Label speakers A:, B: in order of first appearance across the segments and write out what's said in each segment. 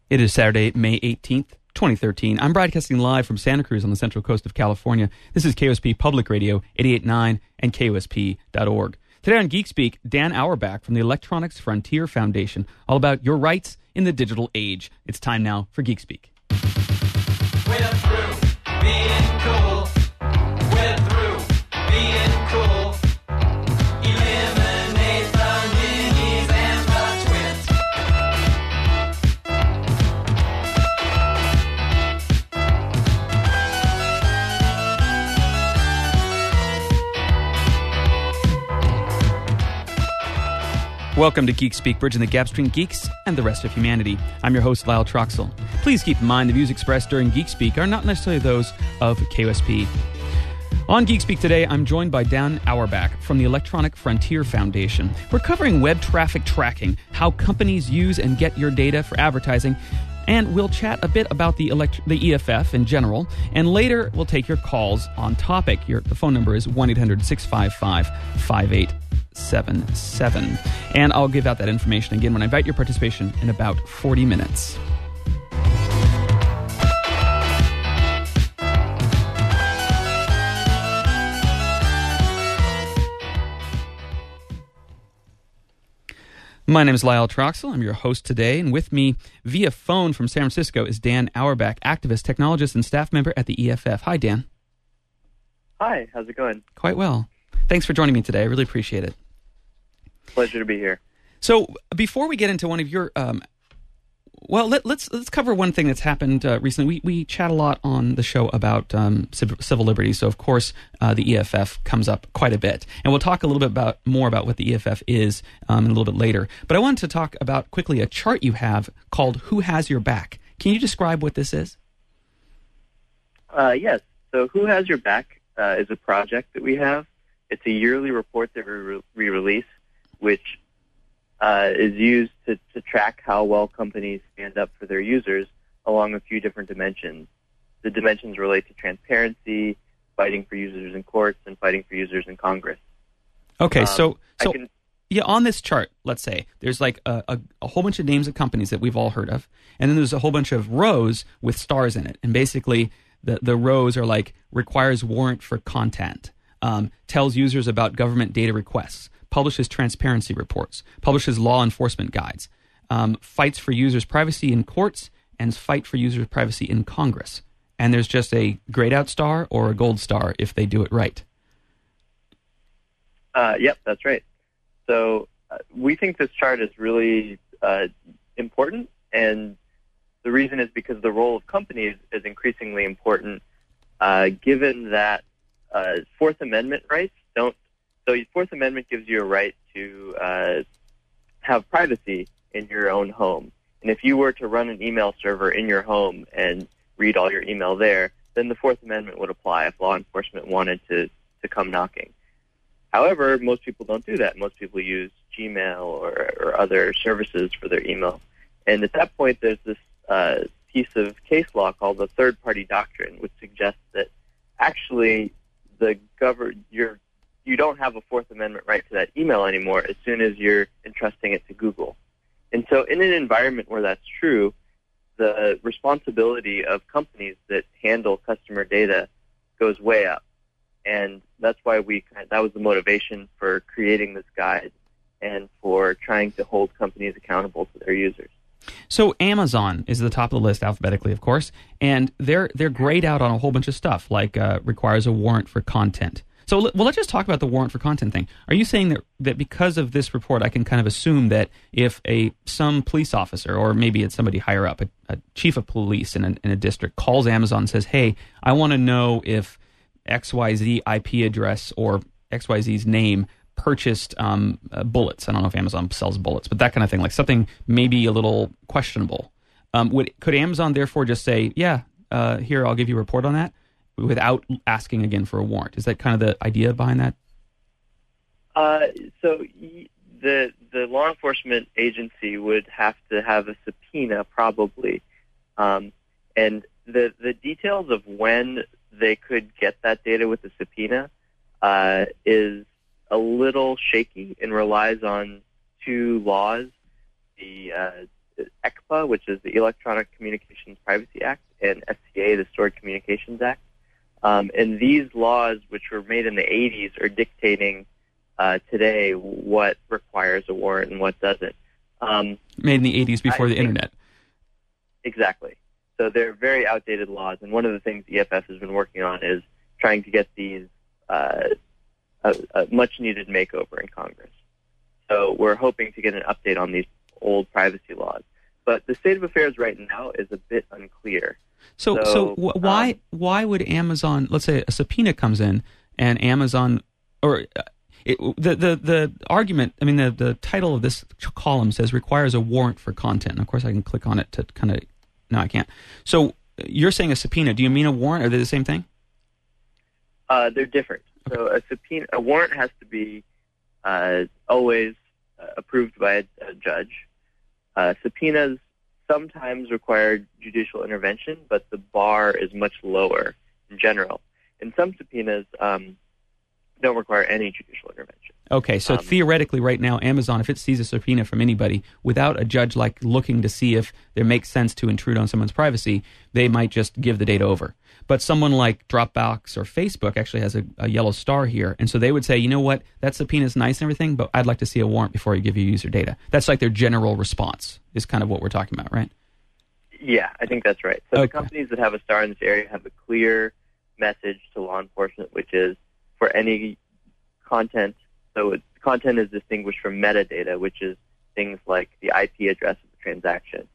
A: It is Saturday, May 18th, 2013. I'm broadcasting live from Santa Cruz on the central coast of California. This is KOSP Public Radio, 88.9 and KOSP.org. Today on Geek Speak, Dan Auerbach from the Electronics Frontier Foundation, all about your rights in the digital age. It's time now for Geek Speak.
B: We're through being cool. We're through being cool. Eliminate the minis and the twins.
A: Welcome to Geek Speak, bridging the gap between geeks and the rest of humanity. I'm your host, Lyle Troxel. Please keep in mind the views expressed during Geek Speak are not necessarily those of KOSP. On Geek Speak today, I'm joined by Dan Auerbach from the Electronic Frontier Foundation. We're covering web traffic tracking, how companies use and get your data for advertising, and we'll chat a bit about the EFF in general, and later we'll take your calls on topic. The phone number is 1-800-655-5877. And I'll give out that information again when I invite your participation in about 40 minutes. My name is Lyle Troxel. I'm your host today, and with me via phone from San Francisco is Dan Auerbach, activist, technologist, and staff member at the EFF. Hi, Dan.
C: Hi, how's it going?
A: Quite well. Thanks for joining me today. I really appreciate it.
C: Pleasure to be here.
A: So, before we get into one of your, let's cover one thing that's happened recently. We chat a lot on the show about civil liberties, so of course the EFF comes up quite a bit, and we'll talk a little bit more about what the EFF is a little bit later. But I wanted to talk about quickly a chart you have called "Who Has Your Back." Can you describe what this is?
C: Yes. So, Who Has Your Back is a project that we have. It's a yearly report that we release, which is used to track how well companies stand up for their users along a few different dimensions. The dimensions relate to transparency, fighting for users in courts, and fighting for users in Congress.
A: Okay, on this chart, let's say, there's like a whole bunch of names of companies that we've all heard of, and then there's a whole bunch of rows with stars in it, and basically the rows are like requires warrant for content, tells users about government data requests, publishes transparency reports, publishes law enforcement guides, fights for users' privacy in courts, and fight for users' privacy in Congress. And there's just a grayed out star or a gold star if they do it right.
C: Yep, that's right. So we think this chart is really important, and the reason is because the role of companies is increasingly important, given that Fourth Amendment rights don't. So the Fourth Amendment gives you a right to have privacy in your own home. And if you were to run an email server in your home and read all your email there, then the Fourth Amendment would apply if law enforcement wanted to come knocking. However, most people don't do that. Most people use Gmail or other services for their email. And at that point, there's this piece of case law called the third-party doctrine, which suggests that actually you don't have a Fourth Amendment right to that email anymore as soon as you're entrusting it to Google. And so in an environment where that's true, the responsibility of companies that handle customer data goes way up. And that's why that was the motivation for creating this guide and for trying to hold companies accountable to their users.
A: So Amazon is at the top of the list alphabetically, of course, and they're grayed out on a whole bunch of stuff, like requires a warrant for content. So let's just talk about the warrant for content thing. Are you saying that because of this report, I can kind of assume that if some police officer, or maybe it's somebody higher up, a chief of police in a district, calls Amazon and says, hey, I want to know if XYZ IP address or XYZ's name purchased bullets. I don't know if Amazon sells bullets, but that kind of thing, like something maybe a little questionable. Could Amazon therefore just say, yeah, here, I'll give you a report on that, without asking again for a warrant? Is that kind of the idea behind that?
C: So the law enforcement agency would have to have a subpoena, probably, and the details of when they could get that data with the subpoena is a little shaky and relies on two laws, the ECPA, which is the Electronic Communications Privacy Act, and SCA, the Stored Communications Act. And these laws, which were made in the 80s, are dictating today what requires a warrant and what doesn't.
A: Made in the 80s before the internet.
C: Exactly. So they're very outdated laws, and one of the things EFF has been working on is trying to get these a much-needed makeover in Congress. So we're hoping to get an update on these old privacy laws. But the state of affairs right now is a bit unclear.
A: So why would Amazon, let's say a subpoena comes in and Amazon, or the argument, I mean, the title of this column says requires a warrant for content. And of course, I can click on it to kind of, no, I can't. So you're saying a subpoena. Do you mean a warrant? Are they the same thing?
C: They're different. So a warrant has to be always approved by a judge. Subpoenas sometimes require judicial intervention, but the bar is much lower in general. And some subpoenas don't require any judicial intervention.
A: Okay, so theoretically right now, Amazon, if it sees a subpoena from anybody without a judge like looking to see if it makes sense to intrude on someone's privacy, they might just give the data over. But someone like Dropbox or Facebook actually has a yellow star here, and so they would say, you know what, that subpoena is nice and everything, but I'd like to see a warrant before you give you user data. That's like their general response is kind of what we're talking about, right?
C: Yeah, I think that's right. So the companies that have a star in this area have a clear message to law enforcement, which is for any content. So content is distinguished from metadata, which is things like the IP address of the transaction.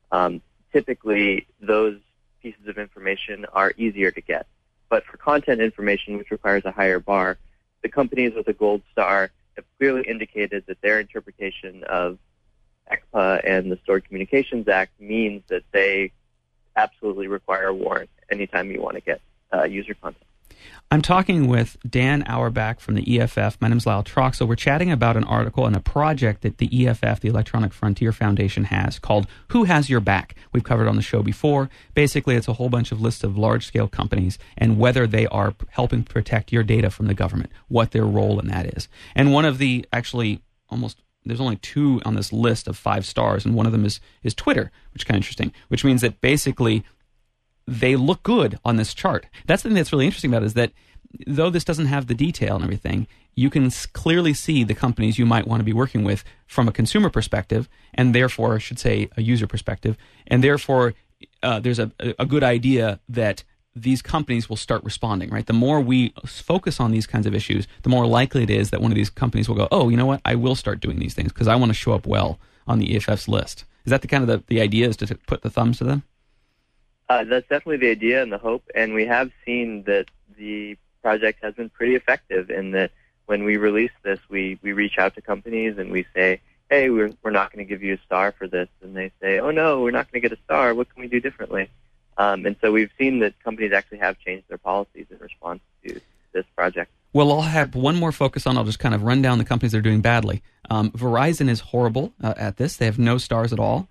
C: Typically, those pieces of information are easier to get. But for content information, which requires a higher bar, the companies with a gold star have clearly indicated that their interpretation of ECPA and the Stored Communications Act means that they absolutely require a warrant anytime you want to get user content.
A: I'm talking with Dan Auerbach from the EFF. My name is Lyle Troxel. We're chatting about an article and a project that the EFF, the Electronic Frontier Foundation, has called Who Has Your Back? We've covered it on the show before. Basically, it's a whole bunch of lists of large-scale companies and whether they are helping protect your data from the government, what their role in that is. And one of the, actually, there's only 2 on this list of 5 stars, and one of them is Twitter, which is kind of interesting, which means that basically they look good on this chart. That's the thing that's really interesting about it, is that though this doesn't have the detail and everything, you can clearly see the companies you might want to be working with from a consumer perspective, and therefore, I should say, a user perspective, and therefore there's a good idea that these companies will start responding, right? The more we focus on these kinds of issues, the more likely it is that one of these companies will go, oh, you know what, I will start doing these things because I want to show up well on the EFF's list. Is that the kind of the idea, is to put the thumbs to them?
C: That's definitely the idea and the hope, and we have seen that the project has been pretty effective in that when we release this, we reach out to companies and we say, hey, we're not going to give you a star for this, and they say, oh no, we're not going to get a star, what can we do differently? And so we've seen that companies actually have changed their policies in response to this project. Well,
A: I'll have one more focus on, I'll just kind of run down the companies that are doing badly. Verizon is horrible at this. They have no stars at all.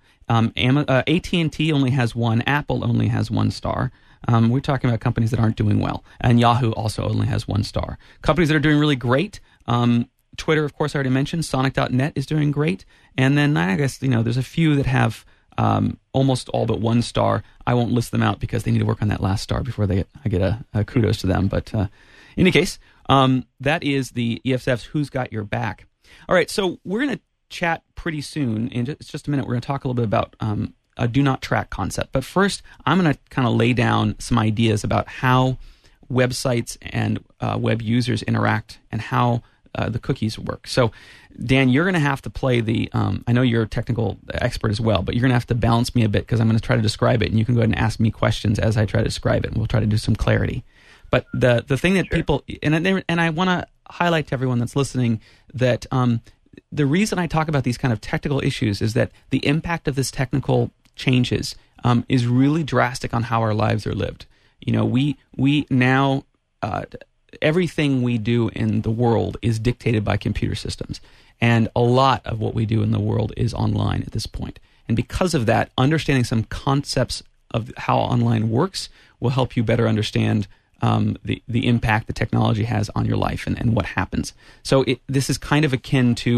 A: AT&T only has 1. Apple only has 1 star. We're talking about companies that aren't doing well. And Yahoo also only has 1 star. Companies that are doing really great, Twitter, of course, I already mentioned. Sonic.net is doing great. And then I guess, there's a few that have almost all but 1 star. I won't list them out because they need to work on that last star before I get a kudos to them. But in any case, that is the EFF's Who's Got Your Back. All right, so we're going to chat pretty soon. In just a minute, we're going to talk a little bit about a do not track concept. But first, I'm going to kind of lay down some ideas about how websites and web users interact and how the cookies work. So, Dan, you're going to have to play the, I know you're a technical expert as well, but you're going to have to balance me a bit because I'm going to try to describe it, and you can go ahead and ask me questions as I try to describe it, and we'll try to do some clarity. But the thing that people, and I want to highlight to everyone that's listening that the reason I talk about these kind of technical issues is that the impact of this technical changes is really drastic on how our lives are lived. We now, everything we do in the world is dictated by computer systems. And a lot of what we do in the world is online at this point. And because of that, understanding some concepts of how online works will help you better understand the impact the technology has on your life and what happens. So this is kind of akin to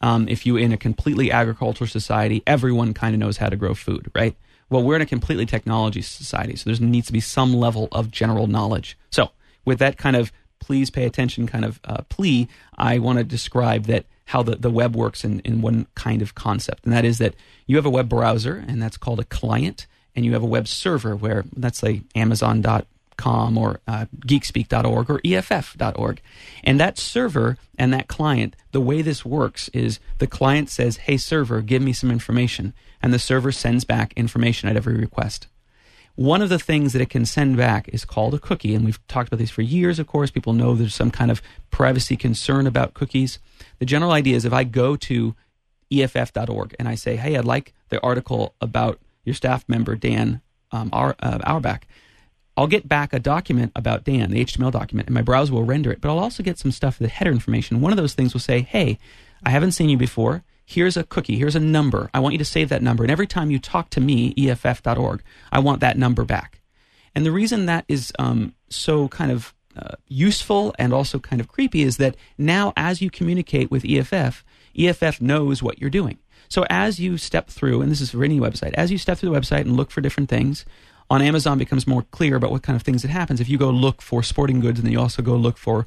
A: If you in a completely agricultural society, everyone kind of knows how to grow food, right? Well, we're in a completely technology society, so there needs to be some level of general knowledge. So with that kind of please pay attention kind of plea, I want to describe that how the web works in one kind of concept, and that is that you have a web browser, and that's called a client, and you have a web server where that's like Amazon.com or Geekspeak.org or EFF.org. And that server and that client, the way this works is the client says, hey, server, give me some information, and the server sends back information at every request. One of the things that it can send back is called a cookie, and we've talked about these for years, of course. People know there's some kind of privacy concern about cookies. The general idea is if I go to EFF.org and I say, hey, I'd like the article about your staff member, Dan Auerbach, I'll get back a document about Dan, the HTML document, and my browser will render it, but I'll also get some stuff, the header information. One of those things will say, hey, I haven't seen you before. Here's a cookie. Here's a number. I want you to save that number. And every time you talk to me, EFF.org, I want that number back. And the reason that is so kind of useful and also kind of creepy is that now as you communicate with EFF, EFF knows what you're doing. So as you step through, and this is for any website, as you step through the website and look for different things, on Amazon becomes more clear about what kind of things that happens. If you go look for sporting goods and then you also go look for,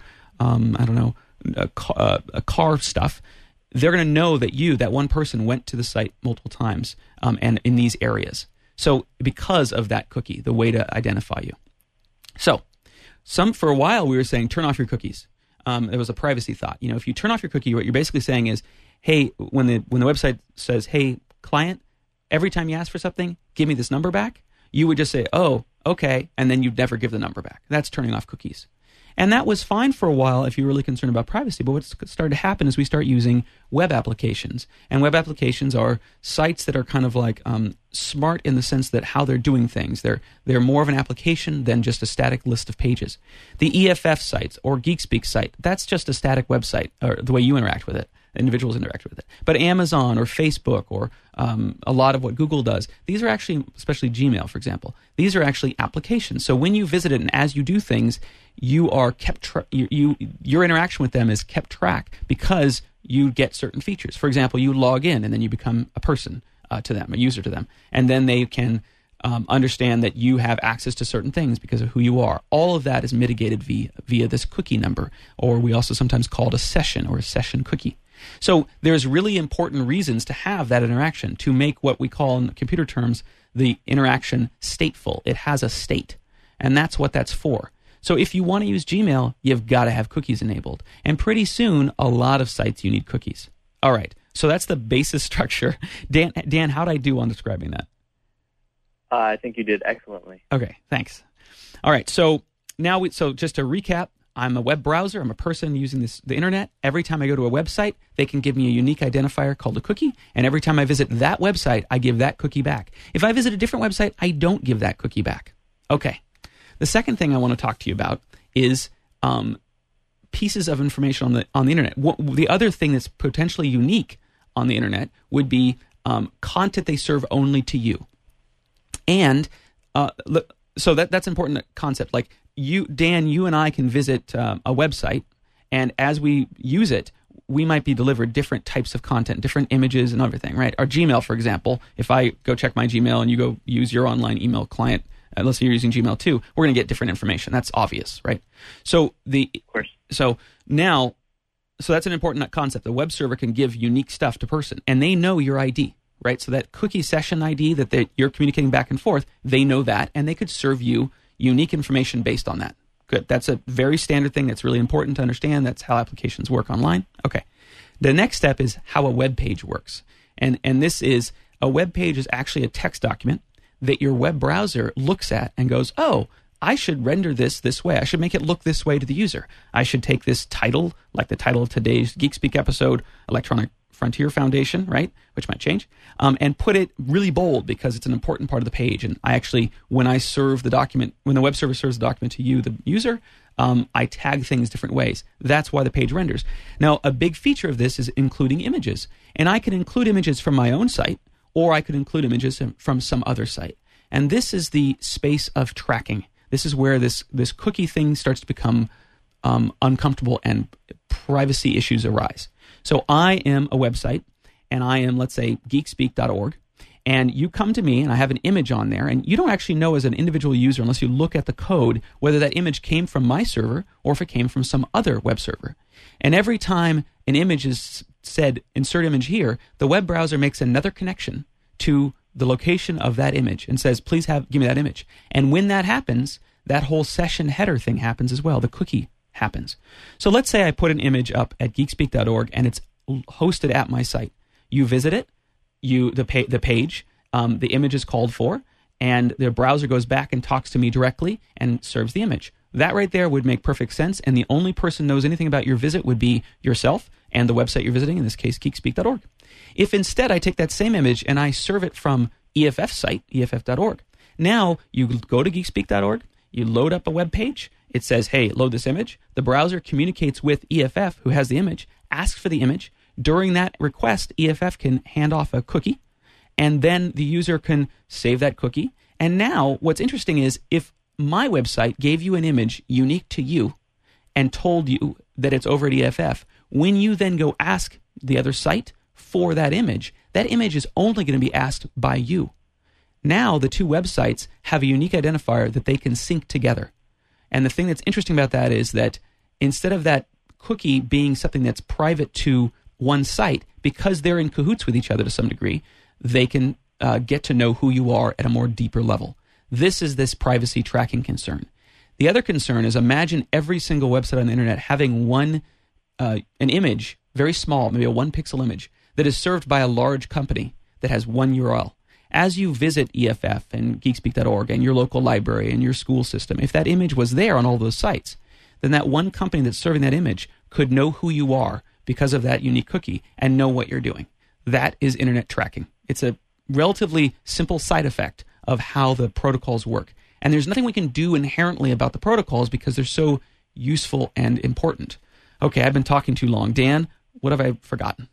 A: car stuff, they're going to know that that one person went to the site multiple times and in these areas. So because of that cookie, the way to identify you. So for a while we were saying turn off your cookies. There was a privacy thought. If you turn off your cookie, what you're basically saying is, hey, when the website says, hey, client, every time you ask for something, give me this number back, you would just say, oh, okay, and then you'd never give the number back. That's turning off cookies. And that was fine for a while if you're really concerned about privacy. But what started to happen is we start using web applications. And web applications are sites that are kind of like smart in the sense that how they're doing things. They're more of an application than just a static list of pages. The EFF sites or Geekspeak site, that's just a static website, or the way you interact with it. Individuals interact with it. But Amazon or Facebook or a lot of what Google does, these are actually, especially Gmail, for example, these are actually applications. So when you visit it and as you do things, you are kept your interaction with them is kept track because you get certain features. For example, you log in and then you become a person to them, a user to them, and then they can understand that you have access to certain things because of who you are. All of that is mitigated via this cookie number, or we also sometimes call it a session or a session cookie. So there's really important reasons to have that interaction, to make what we call in computer terms the interaction stateful. It has a state, and that's what that's for. So if you want to use Gmail, you've got to have cookies enabled. And pretty soon, a lot of sites you need cookies. All right, so that's the basis structure. Dan, how'd I do on describing that?
C: I think you did excellently.
A: Okay, thanks. All right, so now so just to recap, I'm a web browser. I'm a person using the internet. Every time I go to a website, they can give me a unique identifier called a cookie. And every time I visit that website, I give that cookie back. If I visit a different website, I don't give that cookie back. Okay. The second thing I want to talk to you about is pieces of information on the internet. The other thing that's potentially unique on the internet would be content they serve only to you. And so that's important concept. Like Dan, you and I can visit a website, and as we use it, we might be delivered different types of content, different images and everything, right? Our Gmail, for example, if I go check my Gmail and you go use your online email client, let's say you're using Gmail too, we're going to get different information. That's obvious, right? So
C: of course.
A: So that's an important concept. The web server can give unique stuff to person, and they know your ID, right? So that cookie session ID that you're communicating back and forth, they know that, and they could serve you unique information based on that. Good. That's a very standard thing that's really important to understand. That's how applications work online. Okay. The next step is how a web page works. And this is, a web page is actually a text document that your web browser looks at and goes, oh, I should render this way. I should make it look this way to the user. I should take this title, like the title of today's Geekspeak episode, Electronic Frontier Foundation, right, which might change, and put it really bold because it's an important part of the page. And I actually, when I serve the document, when the web server serves the document to you, the user, I tag things different ways. That's why the page renders. Now, a big feature of this is including images. And I can include images from my own site, or I could include images from some other site. And this is the space of tracking. This is where this cookie thing starts to become uncomfortable and privacy issues arise. So I am a website, and I am, let's say, geekspeak.org, and you come to me, and I have an image on there, and you don't actually know as an individual user, unless you look at the code, whether that image came from my server or if it came from some other web server. And every time an image is said, insert image here, the web browser makes another connection to the location of that image and says, please give me that image. And when that happens, that whole session header thing happens as well. The cookie happens. So let's say I put an image up at geekspeak.org and it's hosted at my site. You visit it, the page, the image is called for, and the browser goes back and talks to me directly and serves the image. That right there would make perfect sense, and the only person knows anything about your visit would be yourself and the website you're visiting, in this case, geekspeak.org. If instead I take that same image and I serve it from EFF site, EFF.org, now you go to geekspeak.org, you load up a web page, it says, hey, load this image. The browser communicates with EFF, who has the image, asks for the image. During that request, EFF can hand off a cookie, and then the user can save that cookie. And now what's interesting is if my website gave you an image unique to you and told you that it's over at EFF, when you then go ask the other site for that image is only going to be asked by you. Now the two websites have a unique identifier that they can sync together. And the thing that's interesting about that is that instead of that cookie being something that's private to one site, because they're in cahoots with each other to some degree, they can get to know who you are at a more deeper level. This is this privacy tracking concern. The other concern is, imagine every single website on the internet having an image, very small, maybe a 1-pixel image, that is served by a large company that has one URL. As you visit EFF and geekspeak.org and your local library and your school system, if that image was there on all those sites, then that one company that's serving that image could know who you are because of that unique cookie and know what you're doing. That is internet tracking. It's a relatively simple side effect of how the protocols work. And there's nothing we can do inherently about the protocols because they're so useful and important. Okay, I've been talking too long. Dan, what have I forgotten?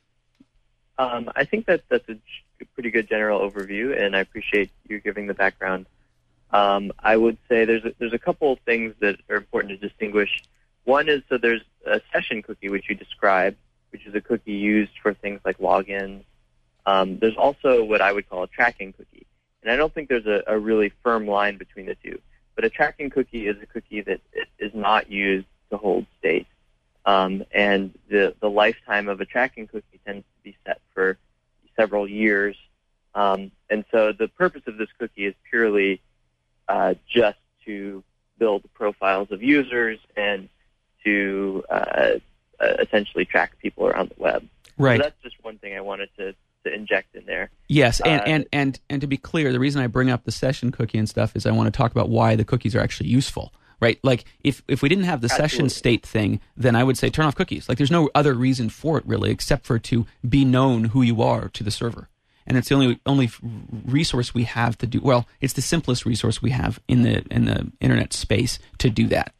C: I think that's a pretty good general overview, and I appreciate you giving the background. I would say there's a couple of things that are important to distinguish. One is, so there's a session cookie, which you described, which is a cookie used for things like logins. There's also what I would call a tracking cookie. And I don't think there's a really firm line between the two. But a tracking cookie is a cookie that is not used to hold state. And the lifetime of a tracking cookie tends to be set for several years. And so the purpose of this cookie is purely just to build profiles of users and to essentially track people around the web.
A: Right.
C: So that's just one thing I wanted to inject in there.
A: Yes, and to be clear, the reason I bring up the session cookie and stuff is I want to talk about why the cookies are actually useful, right? Like, if we didn't have the session state thing, then I would say turn off cookies. Like, there's no other reason for it, really, except for to be known who you are to the server. And it's the only resource we have to do, well, it's the simplest resource we have in the internet space to do that.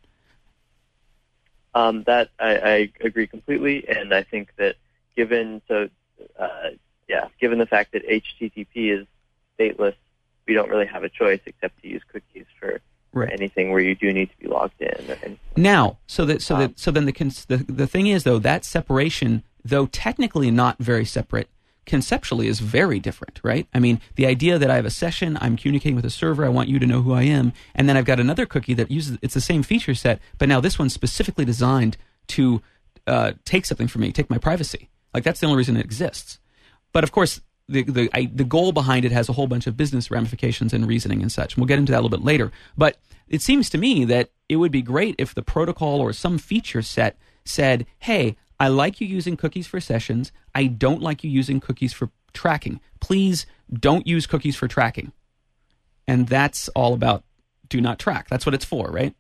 C: That I agree completely, and I think that given the fact that HTTP is stateless, we don't really have a choice except to use cookies for anything where you do need to be logged in.
A: Now, so then the thing is, though, that separation, though technically not very separate, conceptually is very different, right? I mean, the idea that I have a session, I'm communicating with a server, I want you to know who I am, and then I've got another cookie that it's the same feature set, but now this one's specifically designed to take something from me, take my privacy. Like, that's the only reason it exists. But of course, the goal behind it has a whole bunch of business ramifications and reasoning and such. And we'll get into that a little bit later. But it seems to me that it would be great if the protocol or some feature set said, hey, I like you using cookies for sessions. I don't like you using cookies for tracking. Please don't use cookies for tracking. And that's all about do not track. That's what it's for, right?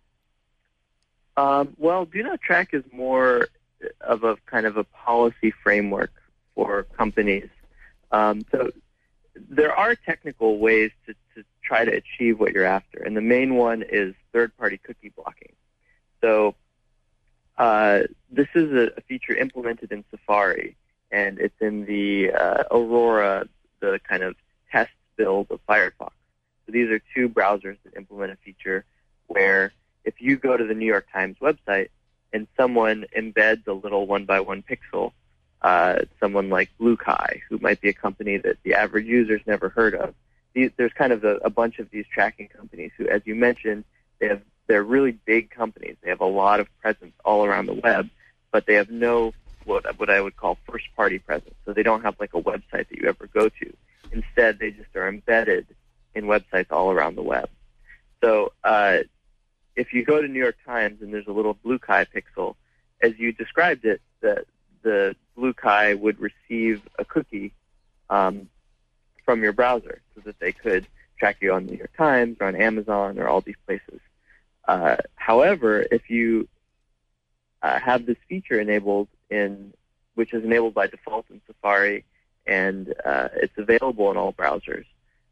C: Well, do not track is more of a kind of a policy framework for companies. So there are technical ways to try to achieve what you're after, and the main one is third-party cookie blocking. So this is a feature implemented in Safari, and it's in the Aurora, the kind of test build of Firefox. So these are two browsers that implement a feature where if you go to the New York Times website and someone embeds a little 1x1 pixel, someone like BlueKai, who might be a company that the average user's never heard of. There's kind of a bunch of these tracking companies who, as you mentioned, they're really big companies. They have a lot of presence all around the web, but they have no what I would call first-party presence. So they don't have like a website that you ever go to. Instead, they just are embedded in websites all around the web. So if you go to New York Times and there's a little BlueKai pixel, as you described it, the BlueKai would receive a cookie from your browser so that they could track you on New York Times or on Amazon or all these places. However, if you have this feature enabled which is enabled by default in Safari, and it's available in all browsers,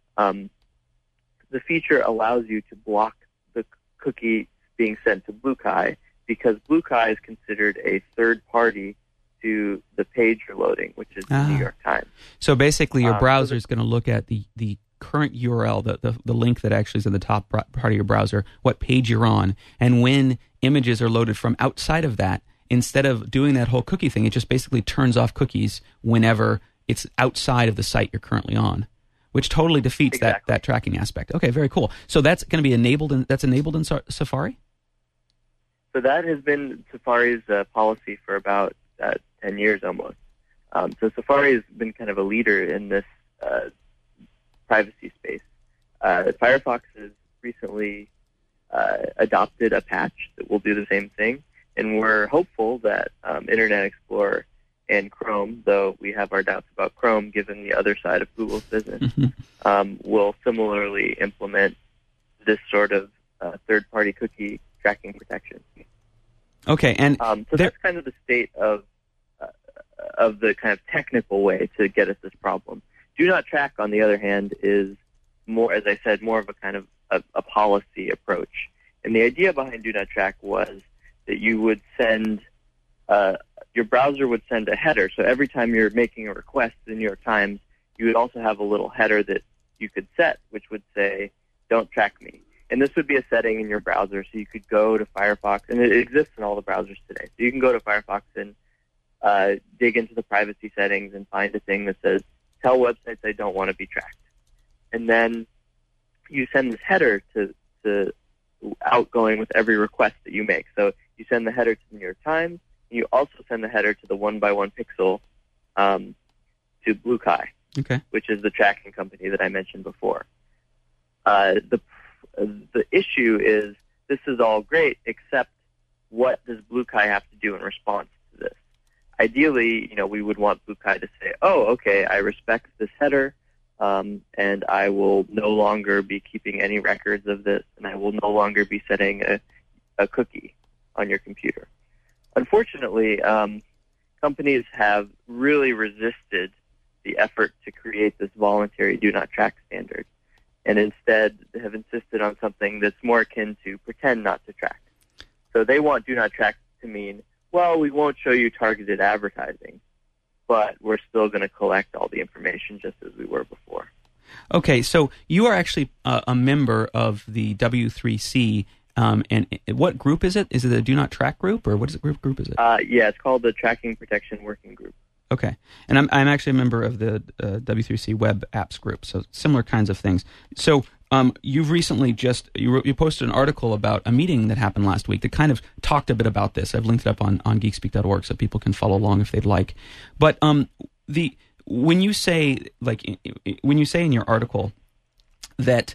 C: the feature allows you to block the cookie being sent to BlueKai because BlueKai is considered a third party to the page you're loading, which is the New York Times.
A: So basically your browser is going to look at the current URL, the link that actually is in the top part of your browser, what page you're on, and when images are loaded from outside of that, instead of doing that whole cookie thing, it just basically turns off cookies whenever it's outside of the site you're currently on, which totally defeats that tracking aspect. Okay, very cool. So that's going to be enabled in Safari?
C: So that has been Safari's policy for about 10 years almost. So Safari has been kind of a leader in this privacy space. Firefox has recently adopted a patch that will do the same thing, and we're hopeful that Internet Explorer and Chrome, though we have our doubts about Chrome given the other side of Google's business, will similarly implement this sort of third-party cookie tracking protection.
A: Okay, and
C: so that's kind of the state of the kind of technical way to get at this problem. Do Not Track, on the other hand, is more, as I said, more of a kind of a policy approach. And the idea behind Do Not Track was that you would send, your browser would send a header. So every time you're making a request to the New York Times, you would also have a little header that you could set, which would say, "Don't track me." And this would be a setting in your browser, so you could go to Firefox, and it exists in all the browsers today. So you can go to Firefox and dig into the privacy settings and find a thing that says, "Tell websites I don't want to be tracked." And then you send this header to outgoing with every request that you make. So you send the header to the New York Times, and you also send the header to the 1x1 pixel to BlueKai, which is the tracking company that I mentioned before. The issue is this is all great, except what does BlueKai have to do in response to this? Ideally, we would want BlueKai to say, "Oh, okay, I respect this header, and I will no longer be keeping any records of this, and I will no longer be setting a cookie on your computer." Unfortunately, companies have really resisted the effort to create this voluntary Do Not Track standard, and instead have insisted on something that's more akin to pretend not to track. So they want Do Not Track to mean, well, we won't show you targeted advertising, but we're still going to collect all the information just as we were before.
A: Okay, so you are actually a member of the W3C, and what group is it? Is it a Do Not Track group, or what group is it?
C: Yeah, it's called the Tracking Protection Working Group.
A: Okay, and I'm actually a member of the W3C Web Apps group, so similar kinds of things. So you've recently you posted an article about a meeting that happened last week that kind of talked a bit about this. I've linked it up on geekspeak.org so people can follow along if they'd like. But when you say in your article that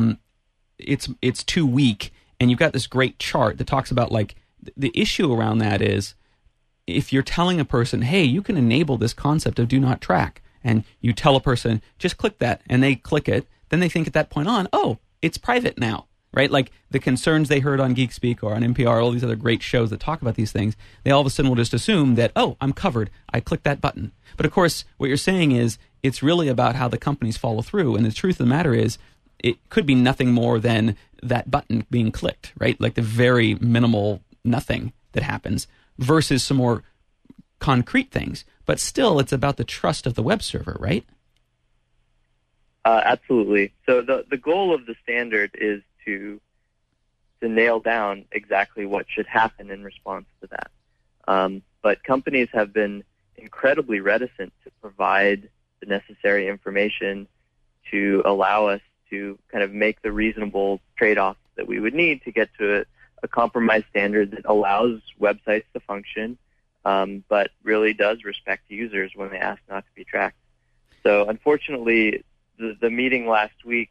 A: it's too weak, and you've got this great chart that talks about the issue around that is, if you're telling a person, hey, you can enable this concept of Do Not Track, and you tell a person, just click that, and they click it, then they think at that point on, oh, it's private now, right? Like the concerns they heard on GeekSpeak or on NPR, all these other great shows that talk about these things, they all of a sudden will just assume that, oh, I'm covered, I clicked that button. But of course, what you're saying is, it's really about how the companies follow through, and the truth of the matter is, it could be nothing more than that button being clicked, right? Like the very minimal nothing that happens, versus some more concrete things. But still, it's about the trust of the web server, right?
C: Absolutely. So the goal of the standard is to nail down exactly what should happen in response to that. But companies have been incredibly reticent to provide the necessary information to allow us to kind of make the reasonable trade-offs that we would need to get to a compromise standard that allows websites to function, but really does respect users when they ask not to be tracked. So unfortunately, the meeting last week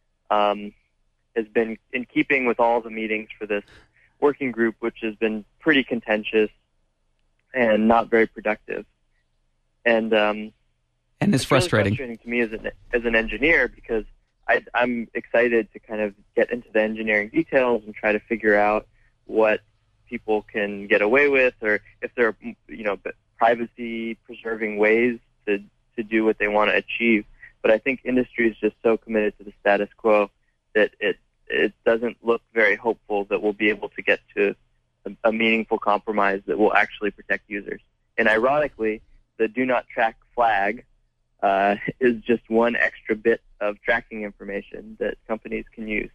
C: has been in keeping with all the meetings for this working group, which has been pretty contentious and not very productive. And
A: it's frustrating.
C: Really frustrating to me as an engineer, because I'm excited to kind of get into the engineering details and try to figure out what people can get away with, or if there are privacy preserving ways to do what they want to achieve. But I think industry is just so committed to the status quo that it doesn't look very hopeful that we'll be able to get to a meaningful compromise that will actually protect users. And ironically, the do not track flag is just one extra bit of tracking information that companies can use,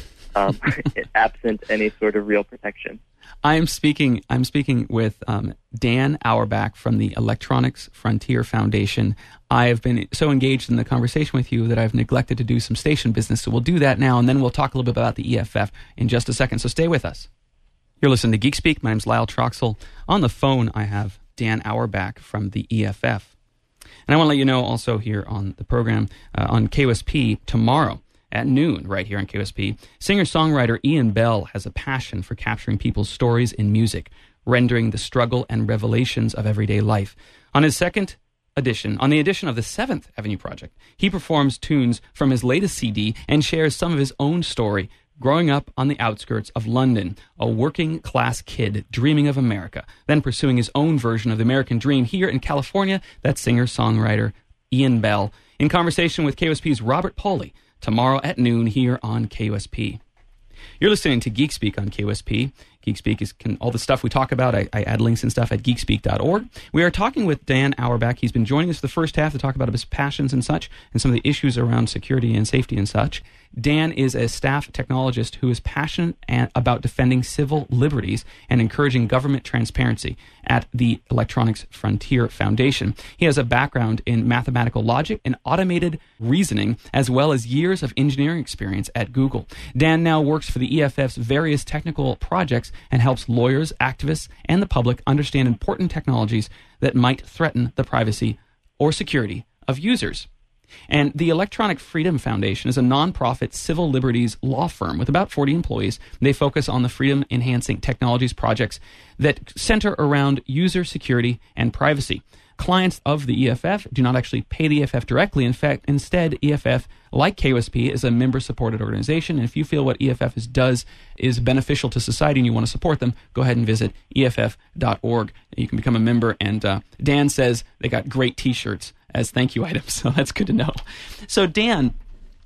C: absent any sort of real protection.
A: I'm speaking with Dan Auerbach from the Electronics Frontier Foundation. I've been so engaged in the conversation with you that I've neglected to do some station business, so we'll do that now, and then we'll talk a little bit about the EFF in just a second, so stay with us. You're listening to Geek Speak. My name's Lyle Troxel. On the phone, I have Dan Auerbach from the EFF. And I want to let you know also here on the program, on KOSP tomorrow at noon, right here on KOSP, singer-songwriter Ian Bell has a passion for capturing people's stories in music, rendering the struggle and revelations of everyday life. On the edition of the Seventh Avenue Project, he performs tunes from his latest CD and shares some of his own story, growing up on the outskirts of London, a working-class kid dreaming of America, then pursuing his own version of the American dream here in California. That's singer-songwriter Ian Bell, in conversation with KOSP's Robert Pauley, tomorrow at noon here on KOSP. You're listening to Geek Speak on KOSP. Geek Speak is all the stuff we talk about. I add links and stuff at geekspeak.org. We are talking with Dan Auerbach. He's been joining us for the first half to talk about his passions and such, and some of the issues around security and safety and such. Dan is a staff technologist who is passionate about defending civil liberties and encouraging government transparency at the Electronics Frontier Foundation. He has a background in mathematical logic and automated reasoning, as well as years of engineering experience at Google. Dan now works for the EFF's various technical projects and helps lawyers, activists, and the public understand important technologies that might threaten the privacy or security of users. And the Electronic Freedom Foundation is a nonprofit civil liberties law firm with about 40 employees. They focus on the freedom-enhancing technologies projects that center around user security and privacy. Clients of the EFF do not actually pay the EFF directly. In fact, instead, EFF, like KOSP, is a member-supported organization. And if you feel what EFF does is beneficial to society and you want to support them, go ahead and visit EFF.org. You can become a member. And Dan says they got great T-shirts as thank you items, so that's good to know. So Dan,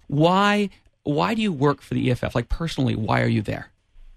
A: why do you work for the EFF? Like personally, why are you there?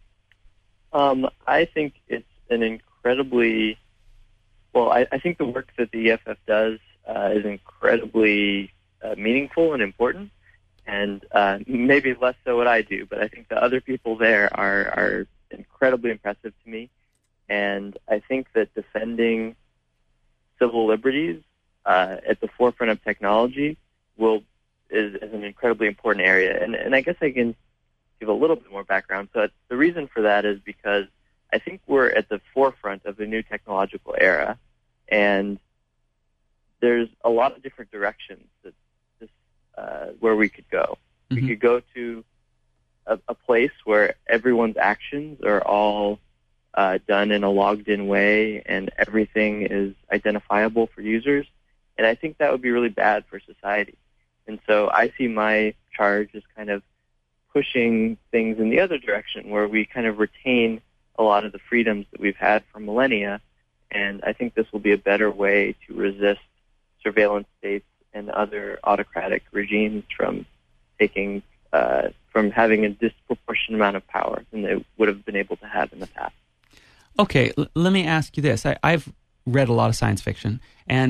C: I think it's an incredibly I think the work that the EFF does is incredibly meaningful and important, and maybe less so what I do, but I think the other people there are incredibly impressive to me, and I think that defending civil liberties at the forefront of technology is an incredibly important area. And I guess I can give a little bit more background. So the reason for that is because I think we're at the forefront of a new technological era, and there's a lot of different directions where we could go. Mm-hmm. We could go to a place where everyone's actions are all done in a logged-in way and everything is identifiable for users. And I think that would be really bad for society. And so I see my charge as kind of pushing things in the other direction, where we kind of retain a lot of the freedoms that we've had for millennia. And I think this will be a better way to resist surveillance states and other autocratic regimes from having a disproportionate amount of power than they would have been able to have in the past.
A: Okay, let me ask you this. I've read a lot of science fiction, and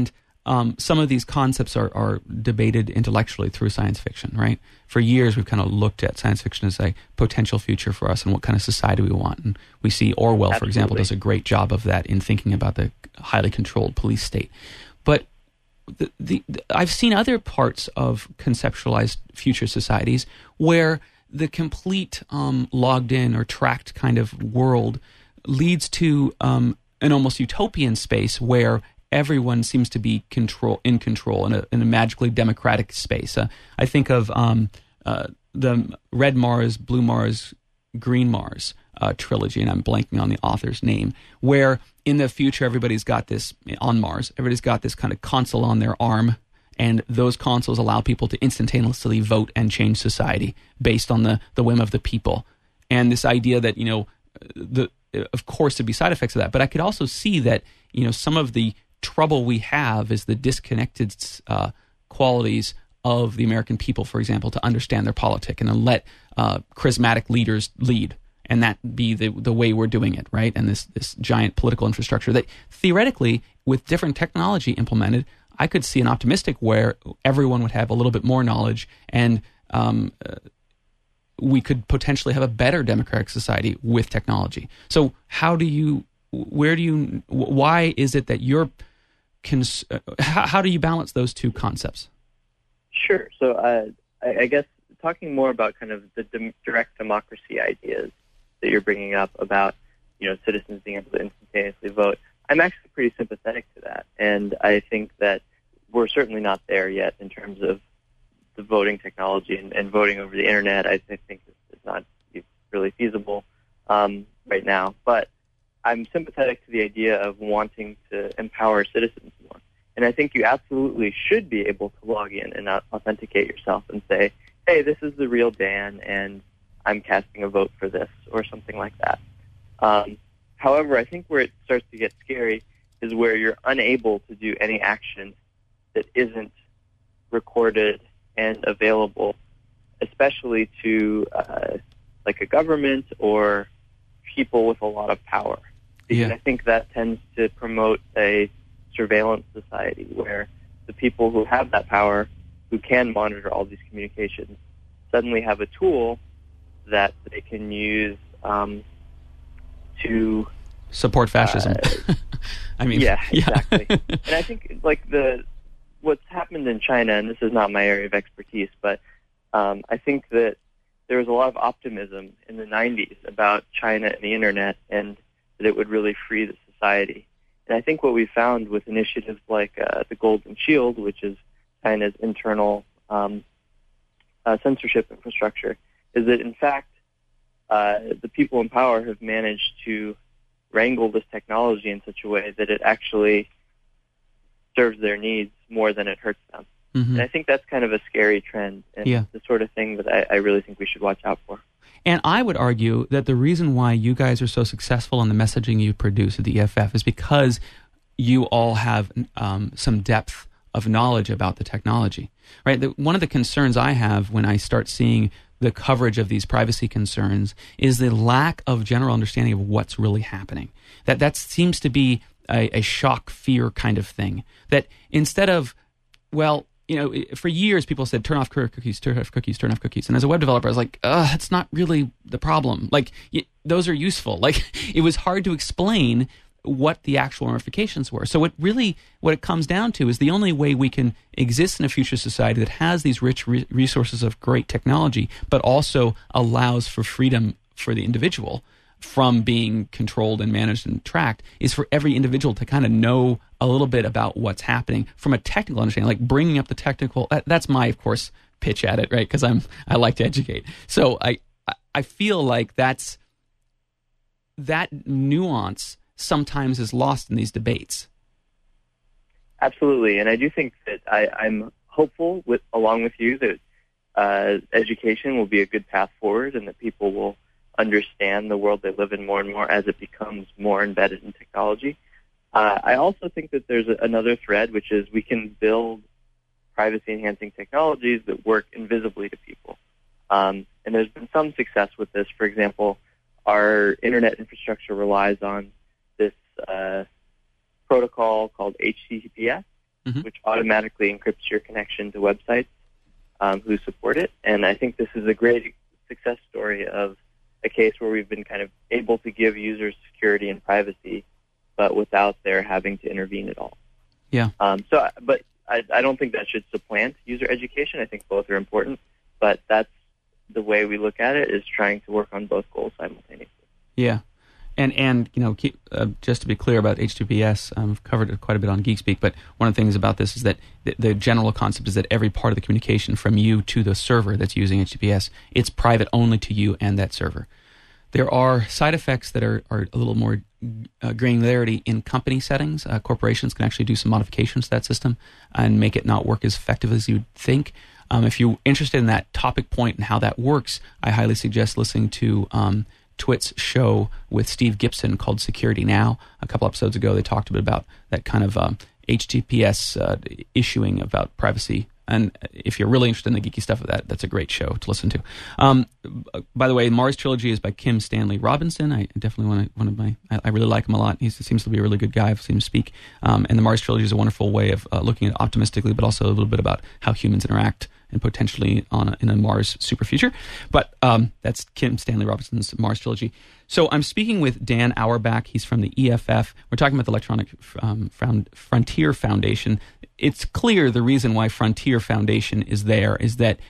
A: some of these concepts are debated intellectually through science fiction, right? For years, we've kind of looked at science fiction as a potential future for us and what kind of society we want. And we see Orwell, for example, does a great job of that in thinking about the highly controlled police state. But I've seen other parts of conceptualized future societies where the complete logged in or tracked kind of world leads to an almost utopian space where everyone seems to be in control in a magically democratic space. I think of the Red Mars, Blue Mars, Green Mars trilogy, and I'm blanking on the author's name, where in the future everybody's got this, on Mars, everybody's got this kind of console on their arm, and those consoles allow people to instantaneously vote and change society based on the whim of the people. And this idea that, of course there'd be side effects of that, but I could also see that, some of the trouble we have is the disconnected qualities of the American people, for example, to understand their politic and to let charismatic leaders lead, and that be the way we're doing it, right? And this giant political infrastructure that theoretically, with different technology implemented, I could see an optimistic where everyone would have a little bit more knowledge, and we could potentially have a better democratic society with technology. So why is it that you're, how do you balance those two concepts?
C: Sure. So I guess talking more about kind of the direct democracy ideas that you're bringing up about, citizens being able to instantaneously vote, I'm actually pretty sympathetic to that. And I think that we're certainly not there yet in terms of the voting technology and voting over the internet. I think it's not really feasible right now. But I'm sympathetic to the idea of wanting to empower citizens more. And I think you absolutely should be able to log in and authenticate yourself and say, hey, this is the real Dan, and I'm casting a vote for this, or something like that. However, I think where it starts to get scary is where you're unable to do any action that isn't recorded and available, especially to like a government or people with a lot of power. Because I think that tends to promote a surveillance society where the people who have that power, who can monitor all these communications, suddenly have a tool that they can use to
A: support fascism.
C: Yeah, exactly. And I think what's happened in China, and this is not my area of expertise, but I think that there was a lot of optimism in the 90s about China and the internet, and that it would really free the society. And I think what we found with initiatives like the Golden Shield, which is China's internal censorship infrastructure, is that in fact the people in power have managed to wrangle this technology in such a way that it actually serves their needs more than it hurts them. Mm-hmm. And I think that's kind of a scary trend, and the sort of thing that I really think we should watch out for.
A: And I would argue that the reason why you guys are so successful in the messaging you produce at the EFF is because you all have some depth of knowledge about the technology, right? One of the concerns I have when I start seeing the coverage of these privacy concerns is the lack of general understanding of what's really happening. That seems to be a shock fear kind of thing. That instead of, for years people said, turn off cookies, turn off cookies, turn off cookies. And as a web developer, I was like, that's not really the problem. Those are useful. It was hard to explain what the actual ramifications were. So what it comes down to is the only way we can exist in a future society that has these rich resources of great technology, but also allows for freedom for the individual from being controlled and managed and tracked, is for every individual to kind of know a little bit about what's happening from a technical understanding, like bringing up the technical. That's my, of course, pitch at it, right? Because I like to educate. So I feel like that nuance sometimes is lost in these debates.
C: Absolutely, and I do think that I'm hopeful, along with you, that education will be a good path forward, and that people will understand the world they live in more and more as it becomes more embedded in technology. I also think that there's another thread, which is we can build privacy-enhancing technologies that work invisibly to people. And there's been some success with this. For example, our internet infrastructure relies on this protocol called HTTPS, which automatically encrypts your connection to websites who support it. And I think this is a great success story of a case where we've been kind of able to give users security and privacy, but without their having to intervene at all.
A: Yeah.
C: But I don't think that should supplant user education. I think both are important, but that's the way we look at it, is trying to work on both goals simultaneously.
A: Yeah. And just to be clear about HTTPS, I've covered it quite a bit on GeekSpeak, but one of the things about this is that the general concept is that every part of the communication from you to the server that's using HTTPS, it's private only to you and that server. There are side effects that are a little more granularity in company settings. Corporations can actually do some modifications to that system and make it not work as effective as you'd think. If you're interested in that topic point and how that works, I highly suggest listening to Twit's show with Steve Gibson called Security Now. A couple episodes ago, they talked a bit about that kind of HTTPS issuing about privacy. And if you're really interested in the geeky stuff of that, that's a great show to listen to. By the way, Mars Trilogy is by Kim Stanley Robinson. I definitely I really like him a lot. He seems to be a really good guy. I've seen him speak. And the Mars Trilogy is a wonderful way of looking at it optimistically, but also a little bit about how humans interact and potentially in a Mars super future. But that's Kim Stanley Robinson's Mars Trilogy. So I'm speaking with Dan Auerbach. He's from the EFF. We're talking about the Electronic Frontier Foundation. It's clear the reason why Frontier Foundation is there is that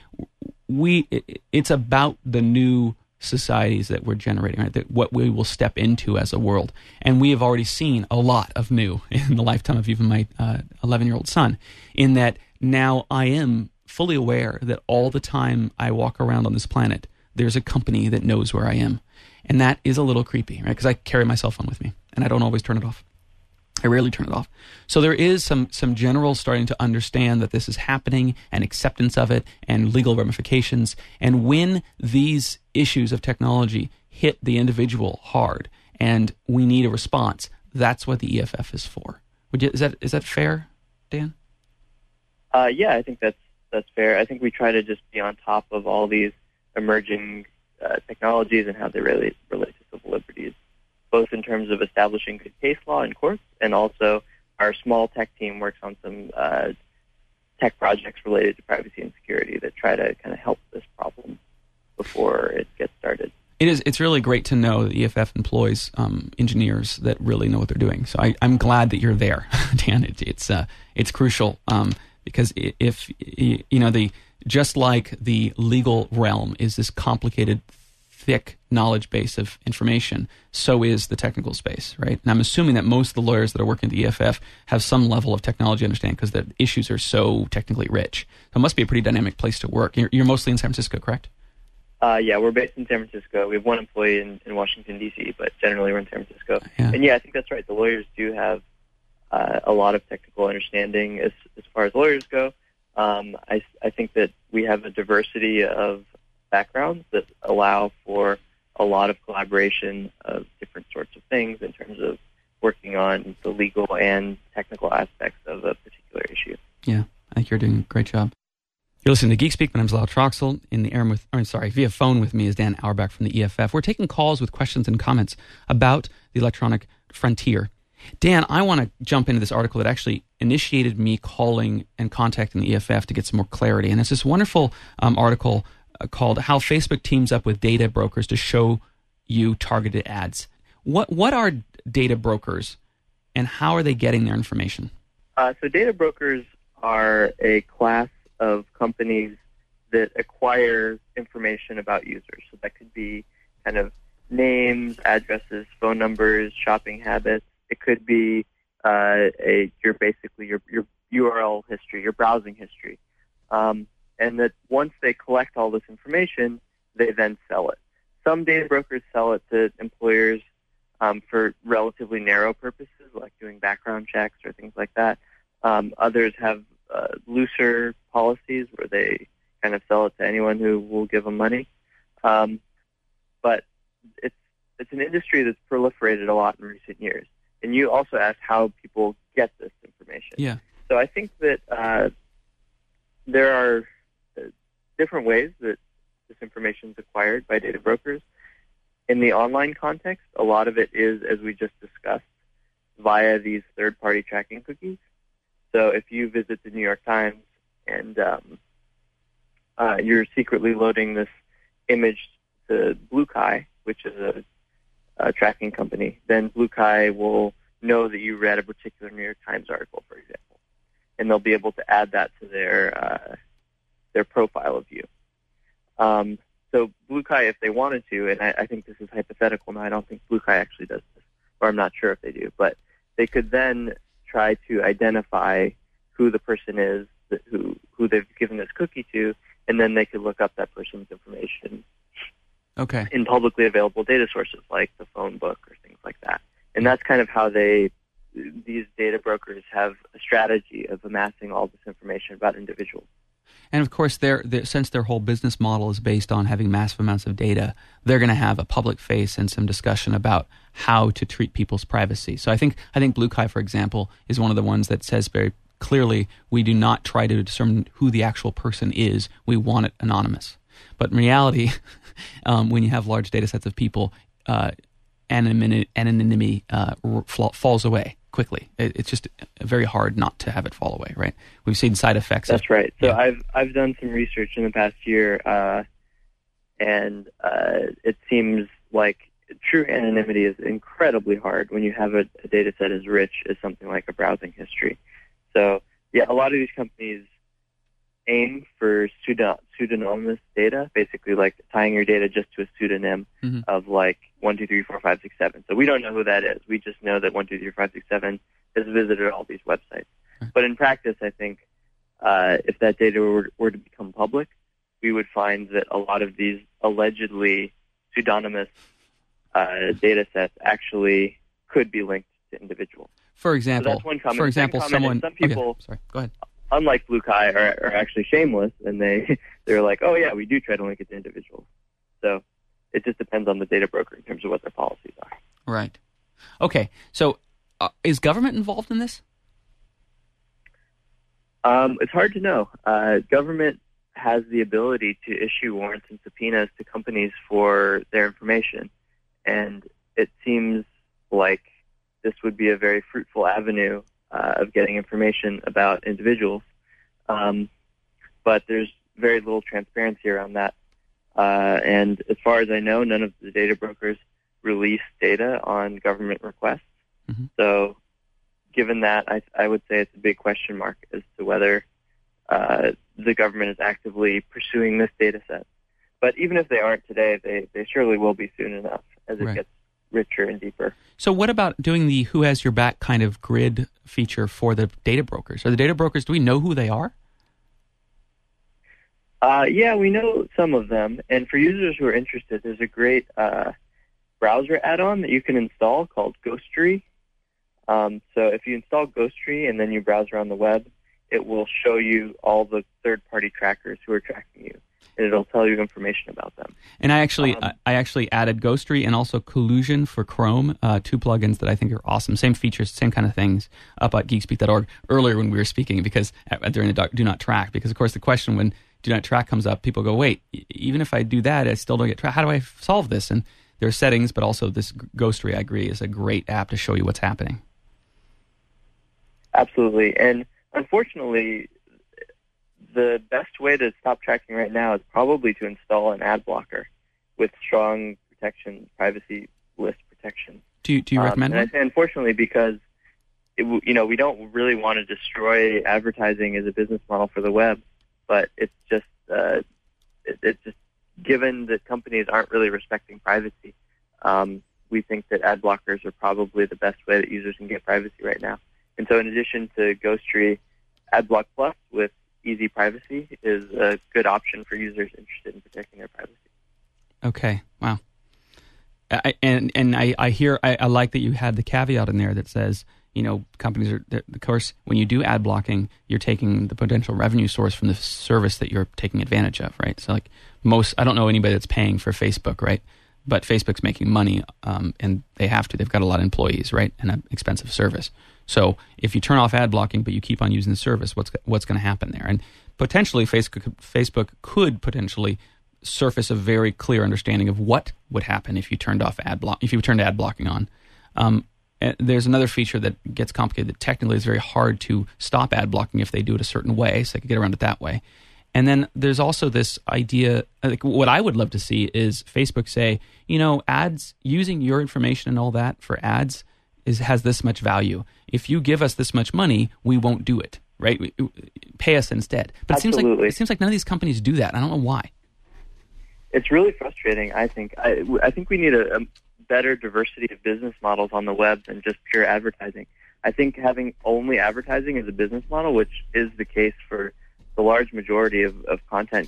A: it's about the new societies that we're generating, right? That what we will step into as a world. And we have already seen a lot of new in the lifetime of even my 11-year-old son, in that now I am fully aware that all the time I walk around on this planet, there's a company that knows where I am. And that is a little creepy, right? Because I carry my cell phone with me, and I don't always turn it off. I rarely turn it off. So there is some general starting to understand that this is happening, and acceptance of it, and legal ramifications. And when these issues of technology hit the individual hard, and we need a response, that's what the EFF is for. Is that fair, Dan?
C: Yeah, I think that's fair. I think we try to just be on top of all these emerging technologies and how they relate to civil liberties, both in terms of establishing good case law in courts, and also our small tech team works on some tech projects related to privacy and security that try to kind of help this problem before it gets started.
A: It's really great to know that EFF employs engineers that really know what they're doing. So I'm glad that you're there, Dan. It's crucial. Because if just like the legal realm is this complicated, thick knowledge base of information, so is the technical space, right? And I'm assuming that most of the lawyers that are working at the EFF have some level of technology understanding because the issues are so technically rich. So it must be a pretty dynamic place to work. You're mostly in San Francisco, correct?
C: Yeah, we're based in San Francisco. We have one employee in Washington, D.C., but generally we're in San Francisco.
A: Yeah.
C: And yeah, I think that's right. The lawyers do have a lot of technical understanding as far as lawyers go. I think that we have a diversity of backgrounds that allow for a lot of collaboration of different sorts of things in terms of working on the legal and technical aspects of a particular issue.
A: Yeah, I think you're doing a great job. You're listening to GeekSpeak. My name's Lyle Troxel. In the air via phone with me is Dan Auerbach from the EFF. We're taking calls with questions and comments about the electronic frontier. Dan, I want to jump into this article that actually initiated me calling and contacting the EFF to get some more clarity. And it's this wonderful article called How Facebook Teams Up with Data Brokers to Show You Targeted Ads. What are data brokers, and how are they getting their information?
C: So data brokers are a class of companies that acquire information about users. So that could be kind of names, addresses, phone numbers, shopping habits. It could be your URL history, your browsing history, and that once they collect all this information, they then sell it. Some data brokers sell it to employers for relatively narrow purposes, like doing background checks or things like that. Others have looser policies where they kind of sell it to anyone who will give them money. But it's an industry that's proliferated a lot in recent years. And you also asked how people get this information.
A: Yeah.
C: So I think that there are different ways that this information is acquired by data brokers. In the online context, a lot of it is, as we just discussed, via these third-party tracking cookies. So if you visit the New York Times and you're secretly loading this image to BlueKai, which is a tracking company, then BlueKai will know that you read a particular New York Times article, for example, and they'll be able to add that to their profile of you. So BlueKai, if they wanted to, and I think this is hypothetical, and I don't think BlueKai actually does this, or I'm not sure if they do, but they could then try to identify who the person is, who they've given this cookie to, and then they could look up that person's information in publicly available data sources like the phone book or things like that. And that's kind of how these data brokers have a strategy of amassing all this information about individuals.
A: And of course, since their whole business model is based on having massive amounts of data, they're going to have a public face and some discussion about how to treat people's privacy. So I think BlueKai, for example, is one of the ones that says very clearly, we do not try to determine who the actual person is. We want it anonymous. But in reality, when you have large data sets of people, anonymity falls away quickly. It's just very hard not to have it fall away, right? We've seen side effects.
C: That's right. So I've done some research in the past year, and it seems like true anonymity is incredibly hard when you have a data set as rich as something like a browsing history. So yeah, a lot of these companies aim for pseudonymous data, basically like tying your data just to a pseudonym of like 1, 2, 3, 4, 5, 6, 7. So we don't know who that is. We just know that 1, 2, 3, 5, 6, 7 has visited all these websites. But in practice, I think if that data were to become public, we would find that a lot of these allegedly pseudonymous data sets actually could be linked to individuals.
A: For example,
C: so that's one comment. Some people,
A: sorry, go ahead.
C: Unlike BlueKai, are actually shameless, and they're like, oh yeah, we do try to link it to individuals. So it just depends on the data broker in terms of what their policies are.
A: Right. Okay. So is government involved in this?
C: It's hard to know. Government has the ability to issue warrants and subpoenas to companies for their information, and it seems like this would be a very fruitful avenue of getting information about individuals. But there's very little transparency around that. And as far as I know, none of the data brokers release data on government requests. So given that, I would say it's a big question mark as to whether the government is actively pursuing this data set. But even if they aren't today, they surely will be soon enough as it gets richer and deeper.
A: So what about doing the who has your back kind of grid feature for the data brokers? Are the data brokers, do we know who they are?
C: Yeah, we know some of them. And for users who are interested, there's a great browser add-on that you can install called Ghostery. So if you install Ghostery and then you browse around the web, it will show you all the third-party trackers who are tracking you, and it'll tell you information about them. And I actually
A: added Ghostery and also Collusion for Chrome, two plugins that I think are awesome. Same features, same kind of things up at geekspeak.org earlier when we were speaking, because during the Do Not Track, because of course the question when Do Not Track comes up, people go, wait, even if I do that, I still don't get tracked. How do I solve this? And there are settings, but also this Ghostery, I agree, is a great app to show you what's happening.
C: Absolutely. And unfortunately, the best way to stop tracking right now is probably to install an ad blocker with strong protection, privacy list protection.
A: Do you recommend
C: one?
A: And
C: I say unfortunately because we don't really want to destroy advertising as a business model for the web, but it's just given that companies aren't really respecting privacy, we think that ad blockers are probably the best way that users can get privacy right now. And so in addition to Ghostery, AdBlock Plus with easy privacy is a good option for users interested in protecting their privacy.
A: Okay, wow. I like that you had the caveat in there that says, companies are, of course, when you do ad blocking, you're taking the potential revenue source from the service that you're taking advantage of, right? So I don't know anybody that's paying for Facebook, right? But Facebook's making money, and they have to. They've got a lot of employees, right? And an expensive service. So if you turn off ad blocking, but you keep on using the service, what's going to happen there? And potentially, Facebook could potentially surface a very clear understanding of what would happen if you turned off if you turned ad blocking on. there's another feature that gets complicated that technically is very hard to stop ad blocking if they do it a certain way, so they can get around it that way. And then there's also this idea, like what I would love to see is Facebook say, ads, using your information and all that for ads has this much value. If you give us this much money, we won't do it, right? Pay us instead. But it seems like none of these companies do that. I don't know why.
C: It's really frustrating, I think. I think we need a better diversity of business models on the web than just pure advertising. I think having only advertising as a business model, which is the case for the large majority of content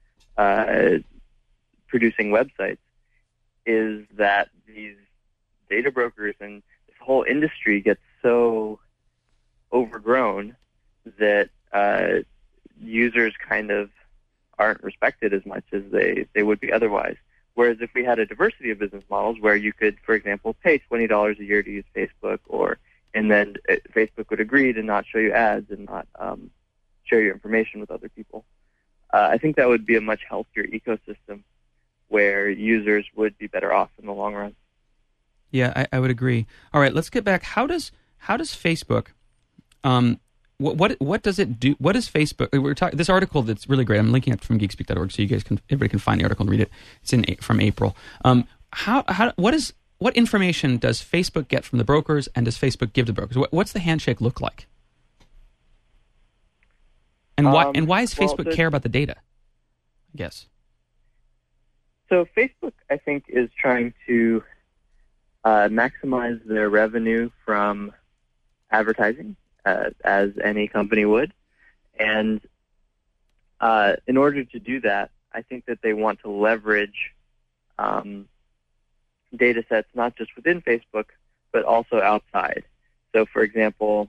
C: producing websites, is that these data brokers and this whole industry gets so overgrown that users kind of aren't respected as much as they would be otherwise. Whereas if we had a diversity of business models where you could, for example, pay $20 a year to use Facebook, and then Facebook would agree to not show you ads and not share your information with other people, I think that would be a much healthier ecosystem where users would be better off in the long run.
A: Yeah, I would agree. All right, let's get back. How does Facebook? What does it do? What does Facebook? We're talking this article that's really great. I'm linking it from geekspeak.org so everybody can find the article and read it. It's from April. What information does Facebook get from the brokers, and does Facebook give to the brokers? What's the handshake look like? And why does Facebook care about the data? I guess.
C: So Facebook, I think, is trying to maximize their revenue from advertising, as any company would. And in order to do that, I think that they want to leverage data sets not just within Facebook, but also outside. So, for example,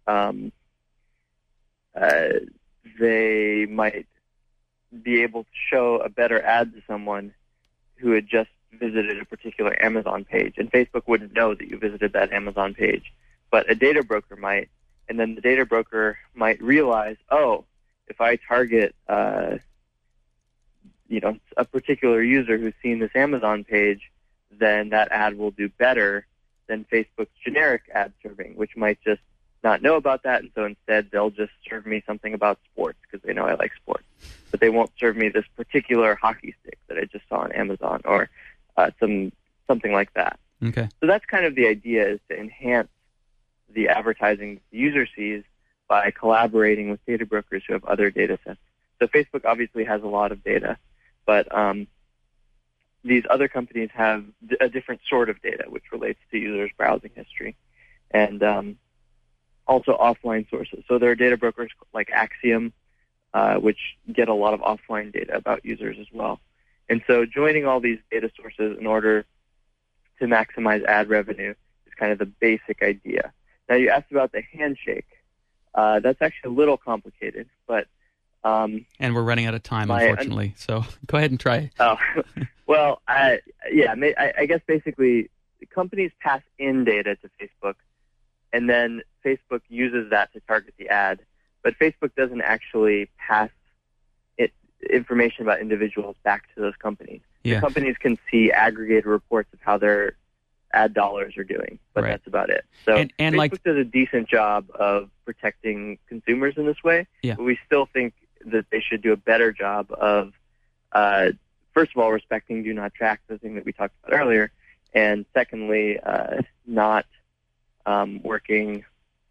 C: they might be able to show a better ad to someone who had just visited a particular Amazon page, and Facebook wouldn't know that you visited that Amazon page, but a data broker might, and then the data broker might realize, if I target a particular user who's seen this Amazon page, then that ad will do better than Facebook's generic ad serving, which might just not know about that, and so instead they'll just serve me something about sports because they know I like sports. But they won't serve me this particular hockey stick that I just saw on Amazon, or something like that.
A: Okay.
C: So that's kind of the idea, is to enhance the advertising the user sees by collaborating with data brokers who have other data sets. So Facebook obviously has a lot of data, but these other companies have a different sort of data, which relates to users' browsing history, and also offline sources. So there are data brokers like Acxiom, which get a lot of offline data about users as well. And so joining all these data sources in order to maximize ad revenue is kind of the basic idea. Now, you asked about the handshake. That's actually a little complicated, but...
A: and we're running out of time, unfortunately, so go ahead and try.
C: Oh, well, I guess basically companies pass in data to Facebook, and then Facebook uses that to target the ad, but Facebook doesn't actually pass information about individuals back to those companies.
A: Yeah.
C: The companies can see aggregated reports of how their ad dollars are doing, but
A: right.
C: That's about it. So
A: and
C: Facebook does a decent job of protecting consumers in this way, but we still think that they should do a better job of, first of all, respecting do not track, the thing that we talked about earlier, and secondly, not opting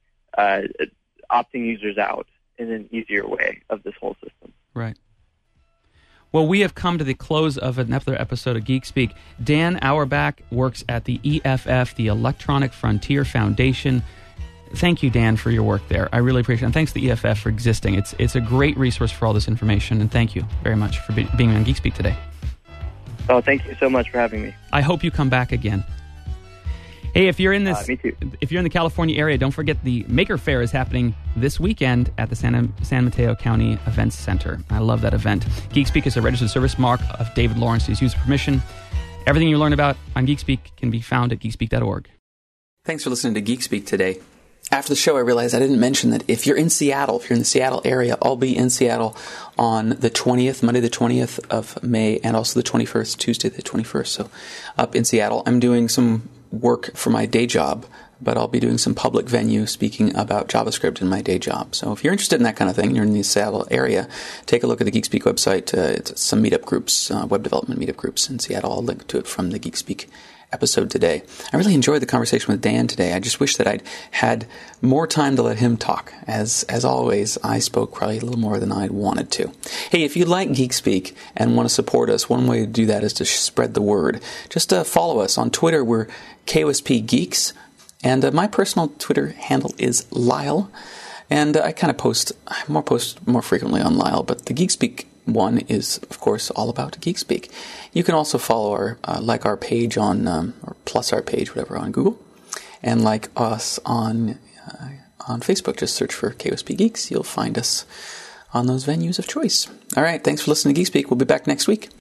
C: users out in an easier way of this whole system.
A: Right. Well, we have come to the close of another episode of Geek Speak. Dan Auerbach works at the EFF, the Electronic Frontier Foundation. Thank you, Dan, for your work there. I really appreciate it. And thanks to the EFF for existing. It's a great resource for all this information, and thank you very much for being on Geek Speak today.
C: Oh, thank you so much for having me.
A: I hope you come back again. Hey, if you're in this,
C: me too.
A: If you're in the California area, don't forget the Maker Faire is happening this weekend at the San Mateo County Events Center. I love that event. Geek Speak is a registered service mark of David Lawrence. He's used permission. Everything you learn about on Geek Speak can be found at geekspeak.org.
D: Thanks for listening to Geek Speak today. After the show, I realized I didn't mention that if you're in Seattle, if you're in the Seattle area, I'll be in Seattle on the 20th, Monday the 20th of May, and also the 21st, Tuesday the 21st. So up in Seattle, I'm doing some work for my day job but I'll be doing some public venue speaking about JavaScript in my day job. So if you're interested in that kind of thing, you're in the Seattle area, take a look at the GeekSpeak website. It's some meetup groups, web development meetup groups in Seattle. I'll link to it from the GeekSpeak episode today. I really enjoyed the conversation with Dan today. I just wish that I'd had more time to let him talk. As always, I spoke probably a little more than I'd wanted to. Hey, if you like GeekSpeak and want to support us, one way to do that is to spread the word. Just follow us on Twitter. We're KOSP Geeks, and my personal Twitter handle is Lyle. And I kind of post more frequently on Lyle, but the GeekSpeak one is, of course, all about GeekSpeak. You can also follow our page on, or plus our page, whatever, on Google, and like us on Facebook. Just search for KOSP Geeks. You'll find us on those venues of choice. All right, thanks for listening to GeekSpeak. We'll be back next week.